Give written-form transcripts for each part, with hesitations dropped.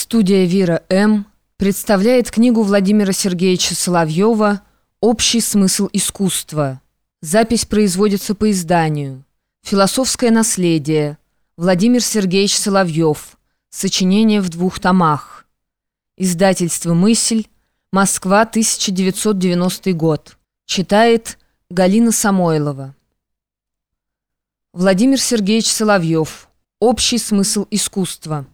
Студия «Вира М.» представляет книгу Владимира Сергеевича Соловьева «Общий смысл искусства». Запись производится по изданию. «Философское наследие». Владимир Сергеевич Соловьев. Сочинение в 2 томах. Издательство «Мысль». Москва, 1990 год. Читает Галина Самойлова. Владимир Сергеевич Соловьев. Общий смысл искусства.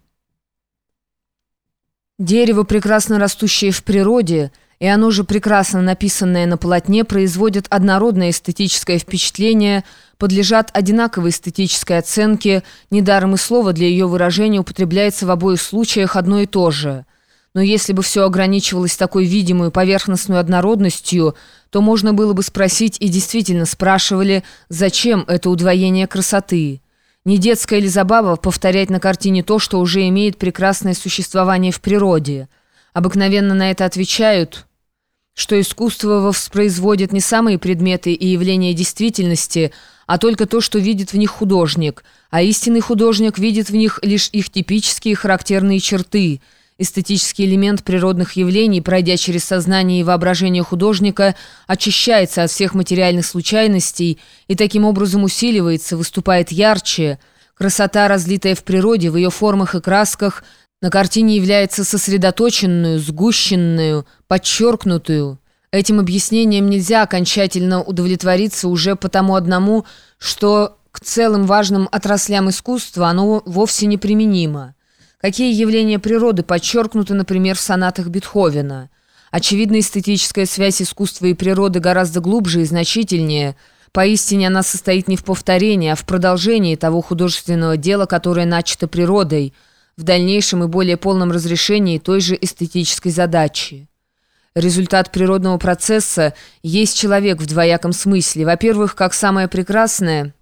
Дерево, прекрасно растущее в природе, и оно же прекрасно написанное на полотне, производят однородное эстетическое впечатление, подлежат одинаковой эстетической оценке, недаром и слово для ее выражения употребляется в обоих случаях одно и то же. Но если бы все ограничивалось такой видимой поверхностной однородностью, то можно было бы спросить, и действительно спрашивали, зачем это удвоение красоты? Не детская ли забава повторять на картине то, что уже имеет прекрасное существование в природе? Обыкновенно на это отвечают, что искусство воспроизводит не самые предметы и явления действительности, а только то, что видит в них художник, а истинный художник видит в них лишь их типические характерные черты. Эстетический элемент природных явлений, пройдя через сознание и воображение художника, очищается от всех материальных случайностей и таким образом усиливается, выступает ярче. Красота, разлитая в природе, в ее формах и красках, на картине является сосредоточенную, сгущенную, подчеркнутую. Этим объяснением нельзя окончательно удовлетвориться уже потому одному, что к целым важным отраслям искусства оно вовсе не применимо. Какие явления природы подчеркнуты, например, в сонатах Бетховена? Очевидно, эстетическая связь искусства и природы гораздо глубже и значительнее. Поистине она состоит не в повторении, а в продолжении того художественного дела, которое начато природой, в дальнейшем и более полном разрешении той же эстетической задачи. Результат природного процесса есть человек в двояком смысле. Во-первых, как самое прекрасное,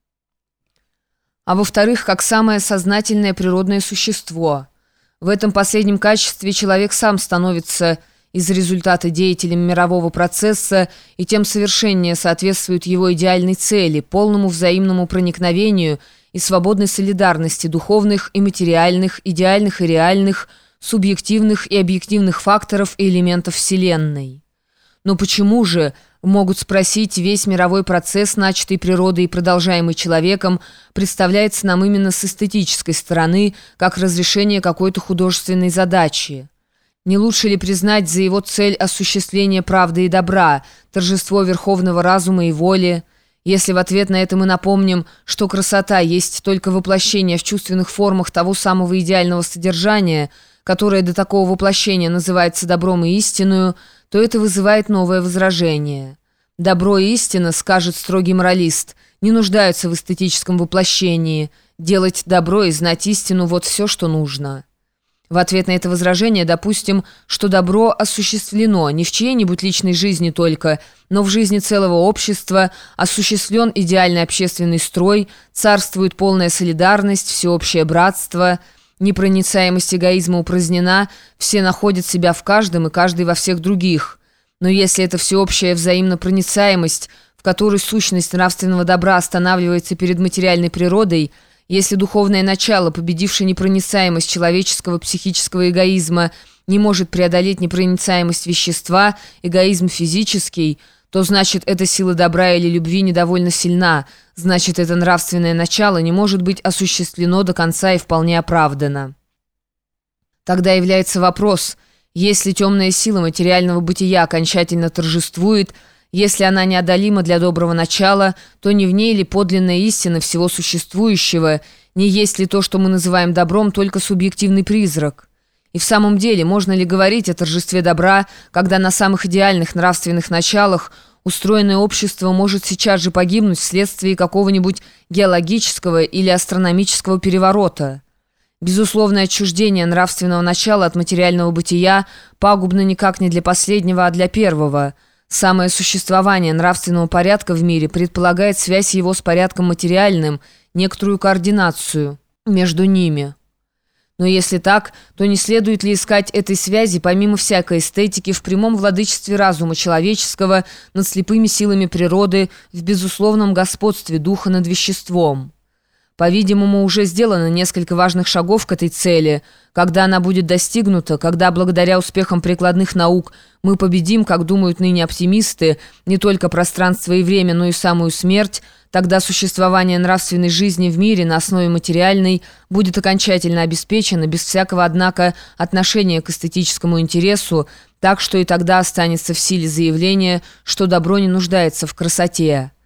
а во-вторых, как самое сознательное природное существо. В этом последнем качестве человек сам становится из результата деятелем мирового процесса и тем совершеннее соответствует его идеальной цели, полному взаимному проникновению и свободной солидарности духовных и материальных, идеальных и реальных, субъективных и объективных факторов и элементов Вселенной. Но почему же, могут спросить, весь мировой процесс, начатый природой и продолжаемый человеком, представляется нам именно с эстетической стороны, как разрешение какой-то художественной задачи? Не лучше ли признать за его цель осуществление правды и добра, торжество верховного разума и воли? Если в ответ на это мы напомним, что красота есть только воплощение в чувственных формах того самого идеального содержания, которое до такого воплощения называется добром и истинную, то это вызывает новое возражение. Добро и истина, скажет строгий моралист, не нуждаются в эстетическом воплощении. Делать добро и знать истину – вот все, что нужно. В ответ на это возражение допустим, что добро осуществлено не в чьей-нибудь личной жизни только, но в жизни целого общества, осуществлен идеальный общественный строй, царствует полная солидарность, всеобщее братство, непроницаемость эгоизма упразднена, все находят себя в каждом и каждый во всех других. Но если эта всеобщая взаимнопроницаемость, в которой сущность нравственного добра останавливается перед материальной природой, если духовное начало, победившее непроницаемость человеческого психического эгоизма, не может преодолеть непроницаемость вещества, эгоизм физический, то значит, эта сила добра или любви недовольно сильна, значит, это нравственное начало не может быть осуществлено до конца и вполне оправдано. Тогда является вопрос, если темная сила материального бытия окончательно торжествует, если она неодолима для доброго начала, то не в ней ли подлинная истина всего существующего, не есть ли то, что мы называем добром, только субъективный призрак? И в самом деле, можно ли говорить о торжестве добра, когда на самых идеальных нравственных началах устроенное общество может сейчас же погибнуть вследствие какого-нибудь геологического или астрономического переворота? Безусловное отчуждение нравственного начала от материального бытия пагубно никак не для последнего, а для первого. Самое существование нравственного порядка в мире предполагает связь его с порядком материальным, некоторую координацию между ними. Но если так, то не следует ли искать этой связи, помимо всякой эстетики, в прямом владычестве разума человеческого над слепыми силами природы, в безусловном господстве духа над веществом? По-видимому, уже сделано несколько важных шагов к этой цели. Когда она будет достигнута, когда благодаря успехам прикладных наук мы победим, как думают ныне оптимисты, не только пространство и время, но и самую смерть, тогда существование нравственной жизни в мире на основе материальной будет окончательно обеспечено, без всякого, однако, отношения к эстетическому интересу, так что и тогда останется в силе заявление, что добро не нуждается в красоте.